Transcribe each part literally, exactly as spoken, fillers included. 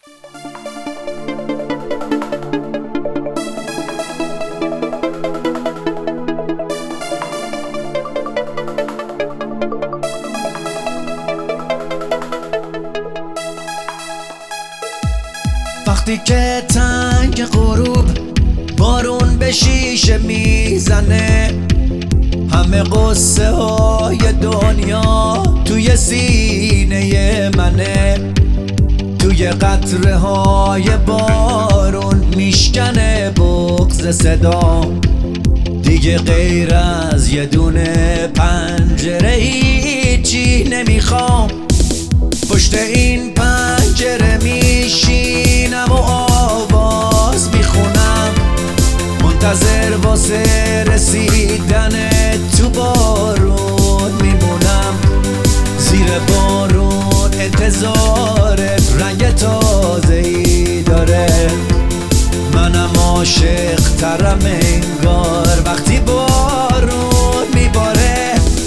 وقتی که تنگ غروب بارون به شیشه میزنه، همه قصه های دنیا توی سینه منه، توی قطره های بارون میشکنه بغض صدا. دیگه غیر از یه دونه پنجره هیچی نمیخوام. پشت این پنجره میشینم و آواز میخونم، منتظر واسه رسیدن تو بارون میمونم. زیر بارون انتظارت رنگ تازه‌ای داره، منم عاشق ترم انگار وقتی بارون میباره.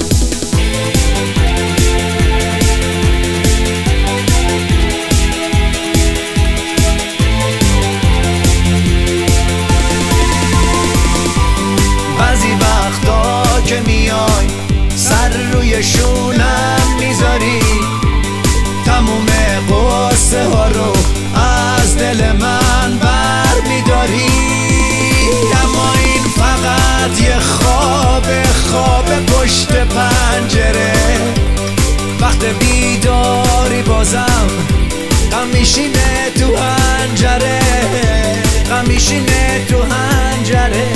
بعضی وقتا که میای سر روی شونم میذاری، تموم قصه ها رو از دل من بر میداری. اما این فقط یه خواب خواب پشت پنجره، وقت بیداری بازم غم میشینه تو حنجره، غم میشینه تو حنجره.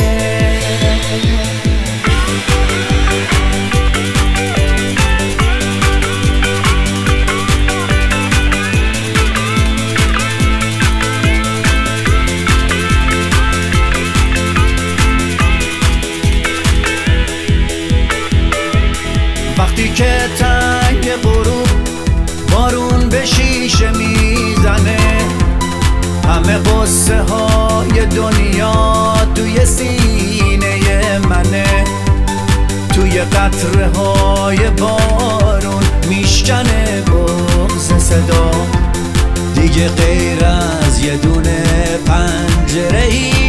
وقتی که تنگ غروب بارون به شیشه میزنه، همه قصه های دنیا توی سینه منه، توی قطره های بارون میشکنه بغض صدا. دیگه غیر از یه دونه پنجره ای